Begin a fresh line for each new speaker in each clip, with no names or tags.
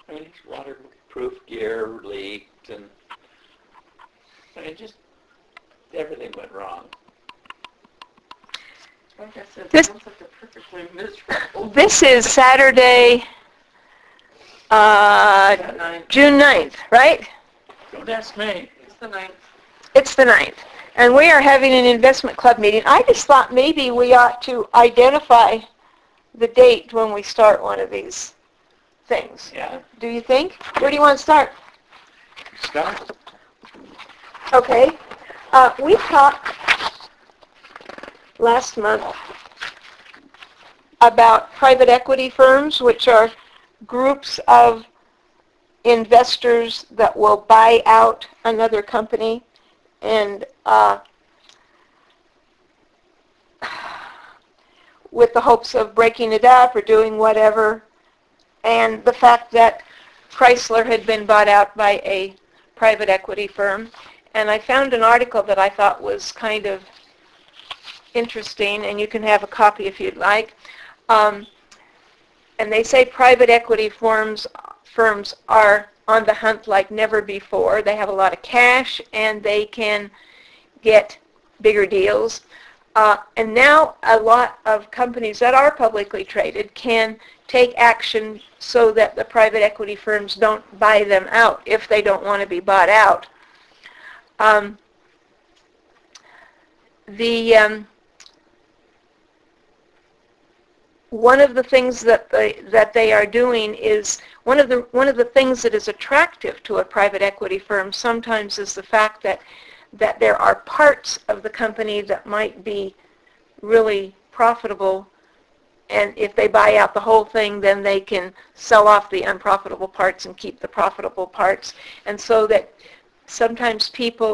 I mean, his waterproof gear leaked, and I mean, just everything went wrong.
Like I said,
This-
it sounds like a perfectly miserable.
This is Saturday, June 9th, right?
Don't ask me.
It's the 9th.
It's the 9th. And we are having an investment club meeting. I just thought maybe we ought to identify the date when we start one of these things.
Yeah.
Do you think? Where do you want to start?
Start.
Okay. We talked last month about private equity firms, which are groups of investors that will buy out another company and with the hopes of breaking it up or doing whatever. And the fact that Chrysler had been bought out by a private equity firm. And I found an article that I thought was kind of interesting, and you can have a copy if you'd like. And they say private equity firms are on the hunt like never before. They have a lot of cash, and they can get bigger deals. And now a lot of companies that are publicly traded can take action so that the private equity firms don't buy them out if they don't want to be bought out. One of the things that they are doing is one of the things that is attractive to a private equity firm sometimes is the fact that there are parts of the company that might be really profitable, and if they buy out the whole thing, then they can sell off the unprofitable parts and keep the profitable parts. And so that sometimes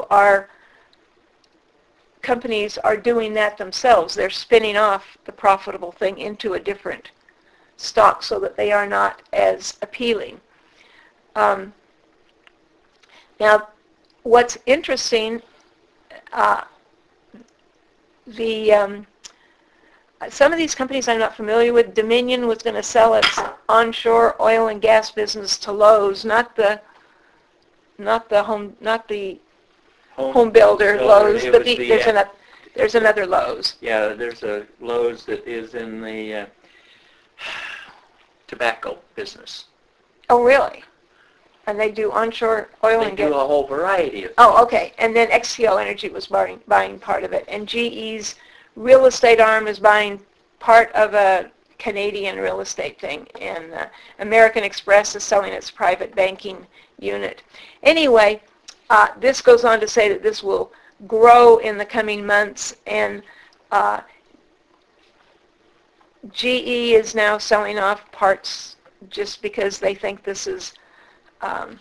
companies are doing that themselves. They're spinning off the profitable thing into a different stock so that they are not as appealing. Now, what's interesting, some of these companies I'm not familiar with. Dominion was going to sell its onshore oil and gas business to Lowe's, not the home builder Lowe's, but there's another Lowe's.
Yeah, there's a Lowe's that is in the tobacco business.
Oh, really? And they do onshore oil and gas?
They do a whole variety of things.
Oh, okay. And then XTO Energy was buying part of it. And GE's real estate arm is buying part of a Canadian real estate thing. And American Express is selling its private banking unit. Anyway, this goes on to say that this will grow in the coming months, and GE is now selling off parts just because they think this is a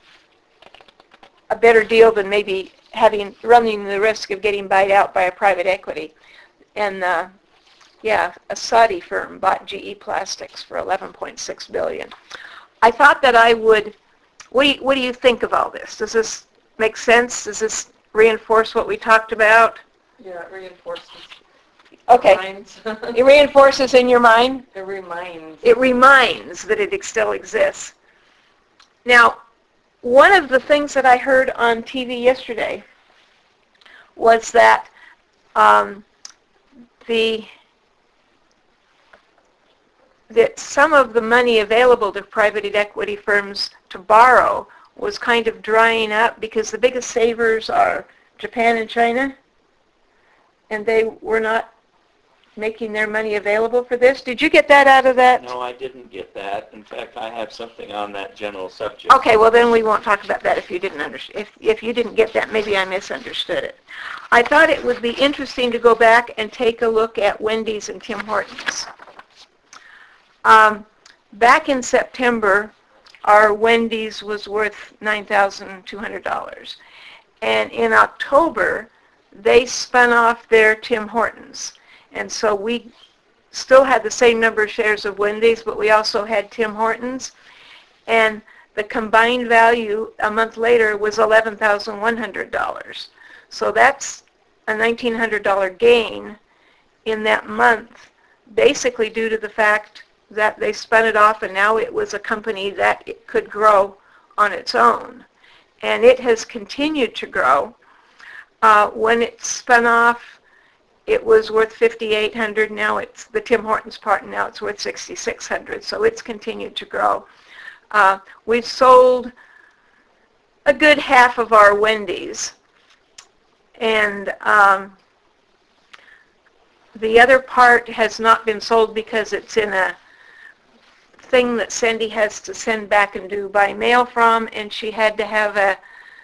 better deal than maybe running the risk of getting bought out by a private equity. And a Saudi firm bought GE Plastics for $11.6 billion. I thought that I would. What do you think of all this? Does this make sense? Does this reinforce what we talked about?
Yeah, it reinforces.
Okay. It reinforces in your mind?
It reminds.
It reminds that it still exists. Now, one of the things that I heard on TV yesterday was that that some of the money available to private equity firms to borrow was kind of drying up because the biggest savers are Japan and China, and they were not making their money available for this. Did you get that out of that?
No, I didn't get that. In fact, I have something on that general subject.
Okay, well then we won't talk about that if you didn't understand. If you didn't get that, maybe I misunderstood it. I thought it would be interesting to go back and take a look at Wendy's and Tim Hortons. Back in September, our Wendy's was worth $9,200. And in October, they spun off their Tim Hortons. And so we still had the same number of shares of Wendy's, but we also had Tim Hortons. And the combined value a month later was $11,100. So that's a $1,900 gain in that month, basically due to the fact that they spun it off, and now it was a company that it could grow on its own. And it has continued to grow. When it spun off, it was worth $5,800. Now it's the Tim Hortons part, and now it's worth $6,600. So it's continued to grow. We've sold a good half of our Wendy's, and the other part has not been sold because it's in a thing that Sandy has to send back and do by mail from, and she had to have a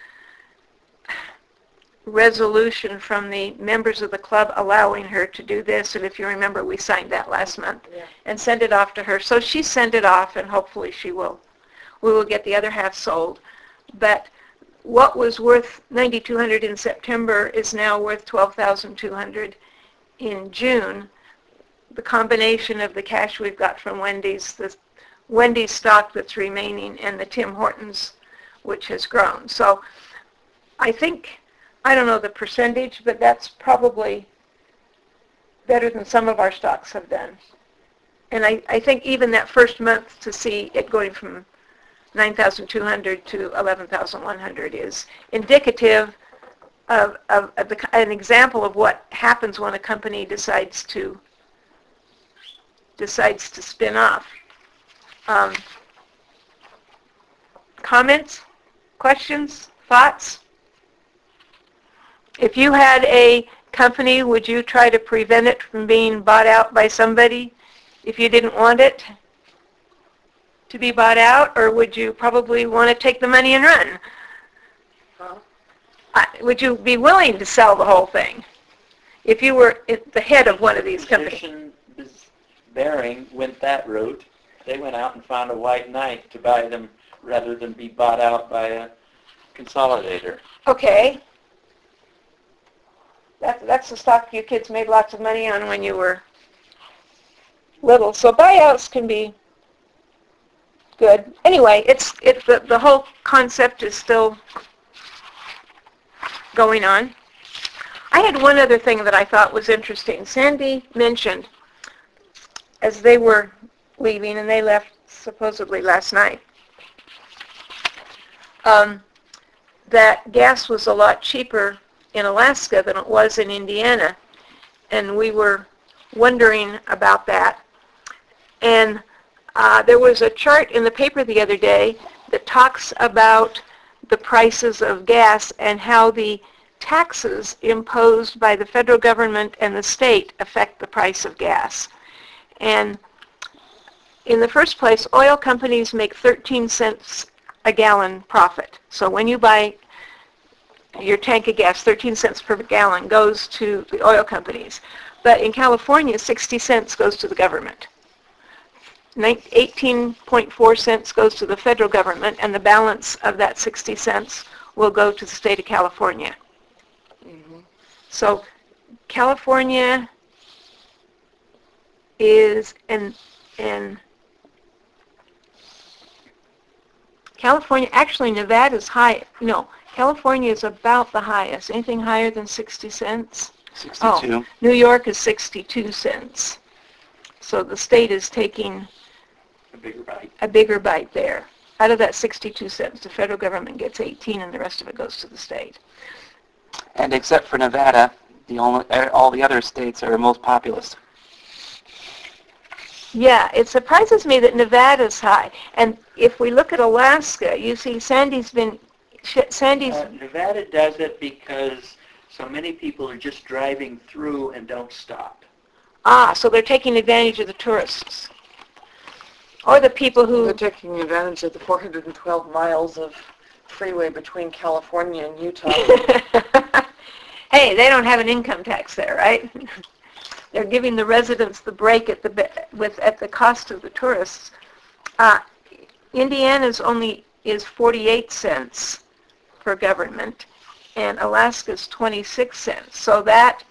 resolution from the members of the club allowing her to do this, and if you remember, we signed that last month and sent it off to her. So she sent it off, and hopefully we will get the other half sold. But what was worth $9,200 in September is now worth $12,200 in June. The combination of the cash we've got from Wendy's, the Wendy's stock that's remaining, and the Tim Hortons, which has grown. So I think, I don't know the percentage, but that's probably better than some of our stocks have done. And I think even that first month to see it going from 9,200 to 11,100 is indicative of an example of what happens when a company decides to spin off. Comments? Questions? Thoughts? If you had a company, would you try to prevent it from being bought out by somebody if you didn't want it to be bought out, or would you probably want to take the money and run? Would you be willing to sell the whole thing if you were at the head of one of these companies?
Bering went that route. They went out and found a white knight to buy them rather than be bought out by a consolidator.
Okay. That's the stock you kids made lots of money on when you were little. So buyouts can be good. Anyway, the whole concept is still going on. I had one other thing that I thought was interesting. Sandy mentioned, as they were leaving, and they left supposedly last night, that gas was a lot cheaper in Alaska than it was in Indiana, and we were wondering about that. And there was a chart in the paper the other day that talks about the prices of gas and how the taxes imposed by the federal government and the state affect the price of gas. And in the first place, oil companies make 13 cents a gallon profit. So when you buy your tank of gas, 13 cents per gallon goes to the oil companies. But in California, 60 cents goes to the government. 18.4 cents goes to the federal government, and the balance of that 60 cents will go to the state of California. Mm-hmm. So California is California, actually Nevada's high. No, California is about the highest. Anything higher than 60 cents?
62.
Oh, New York is 62 cents. So the state is taking a bigger bite there. Out of that 62 cents, the federal government gets 18, and the rest of it goes to the state.
And except for Nevada, all the other states are most populous.
Yeah, it surprises me that Nevada's high. And if we look at Alaska, you see Nevada
does it because so many people are just driving through and don't stop.
So they're taking advantage of the tourists. Or the people who...
They're taking advantage of the 412 miles of freeway between California and Utah.
Hey, they don't have an income tax there, right? They're giving the residents the break at the cost of the tourists. Indiana's only is 48 cents per government, and Alaska's 26 cents. So that,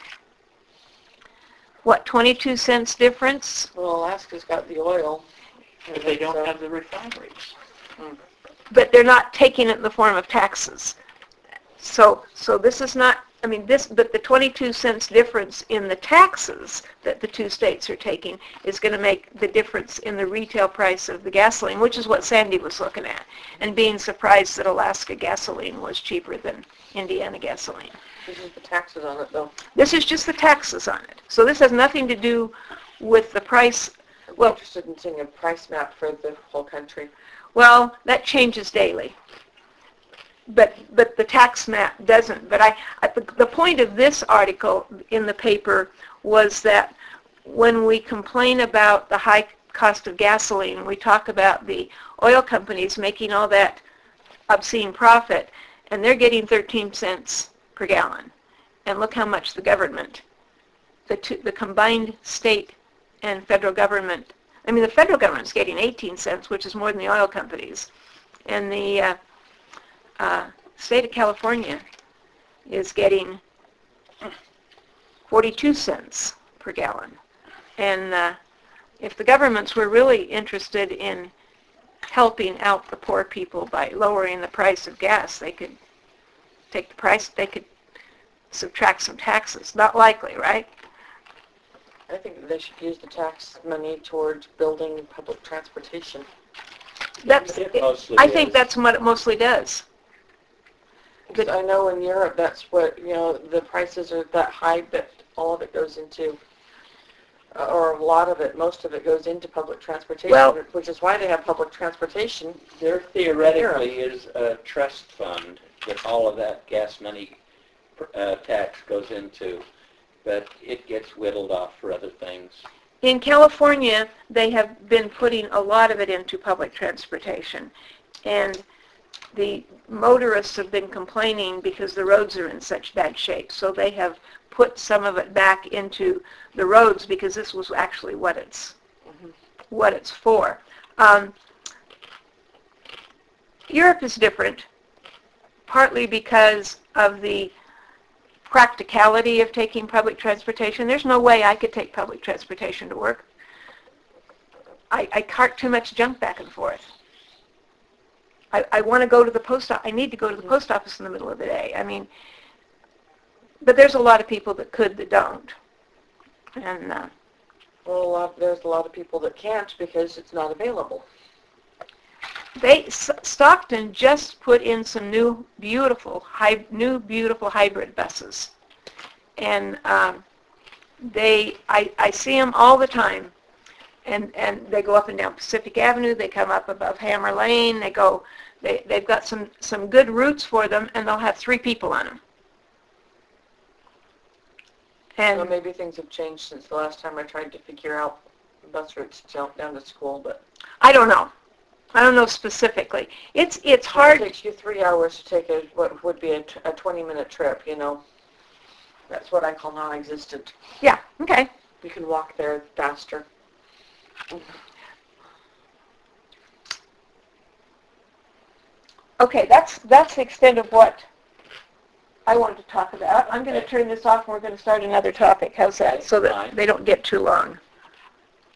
22 cents difference?
Well, Alaska's got the oil.
But they don't have the refineries.
But they're not taking it in the form of taxes. So this is not I mean, but the 22 cents difference in the taxes that the two states are taking is going to make the difference in the retail price of the gasoline, which is what Sandy was looking at, and being surprised that Alaska gasoline was cheaper than Indiana gasoline.
This is the taxes on it, though.
This is just the taxes on it. So this has nothing to do with the price.
I'm
Well,
interested in seeing a price map for the whole country.
well, that changes daily. But the tax map doesn't. But the point of this article in the paper was that when we complain about the high cost of gasoline, we talk about the oil companies making all that obscene profit, and they're getting 13 cents per gallon. And look how much the government, the combined state and federal government, I mean the federal government's getting 18 cents, which is more than the oil companies. And the state of California is getting 42 cents per gallon. And if the governments were really interested in helping out the poor people by lowering the price of gas, they could take the price, they could subtract some taxes. Not likely, right?
I think that they should use the tax money towards building public transportation.
It mostly
I think
is.
that's what it mostly does.
Because I know in Europe that's what, the prices are that high that all of it goes into, or a lot of it, most of it goes into public transportation,
Well-
which is why they have public transportation.
There theoretically is a trust fund that all of that gas money tax goes into, but it gets whittled off for other things.
In California, they have been putting a lot of it into public transportation. And the motorists have been complaining because the roads are in such bad shape. So they have put some of it back into the roads because this was actually what it's for. Europe is different, partly because of the practicality of taking public transportation. There's no way I could take public transportation to work. I cart too much junk back and forth. I want to go to the post office. I need to go to the post office in the middle of the day. I mean, but there's a lot of people that could that don't. And
Well, there's a lot of people that can't because it's not available.
Stockton just put in some new beautiful hybrid buses, and I see them all the time, and they go up and down Pacific Avenue. They come up above Hammer Lane. They've got some good routes for them, and they'll have 3 people on them. And
So maybe things have changed since the last time I tried to figure out bus routes down to school, but
I don't know. I don't know specifically. It's hard.
It takes you 3 hours to take what would be a 20-minute trip, That's what I call non-existent.
Yeah. Okay.
You can walk there faster.
Okay. That's the extent of what I wanted to talk about. I'm going to turn this off and we're going to start another topic. How's that?
Okay,
So that
fine.
they don't get too long.